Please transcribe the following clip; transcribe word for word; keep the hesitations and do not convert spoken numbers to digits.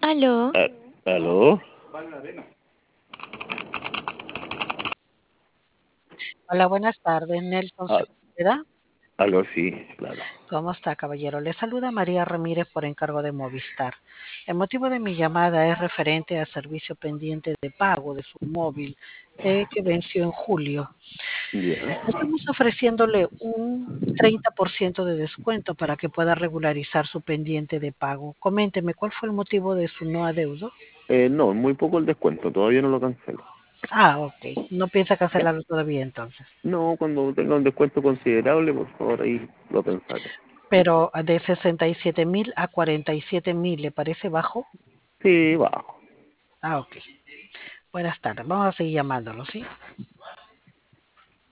Aló, Ah, ¿aló? Hola, buenas tardes, Nelson Ah, Sepúlveda. aló, sí, claro. ¿Cómo está, caballero? Le saluda María Ramírez por encargo de Movistar. El motivo de mi llamada es referente al servicio pendiente de pago de su móvil eh, que venció en julio. Ya. Estamos ofreciéndole un treinta por ciento de descuento para que pueda regularizar su pendiente de pago. Coménteme, ¿cuál fue el motivo de su no adeudo? Eh, no, muy poco el descuento, todavía no lo cancelo. Ah, ok. No piensa ¿Ya? cancelarlo todavía entonces. No, cuando tenga un descuento considerable, por favor, ahí lo pensaré. Pero de sesenta y siete mil a cuarenta y siete mil, ¿le parece bajo? Sí, bajo. Ah, ok. Buenas tardes. Vamos a seguir llamándolo, ¿sí?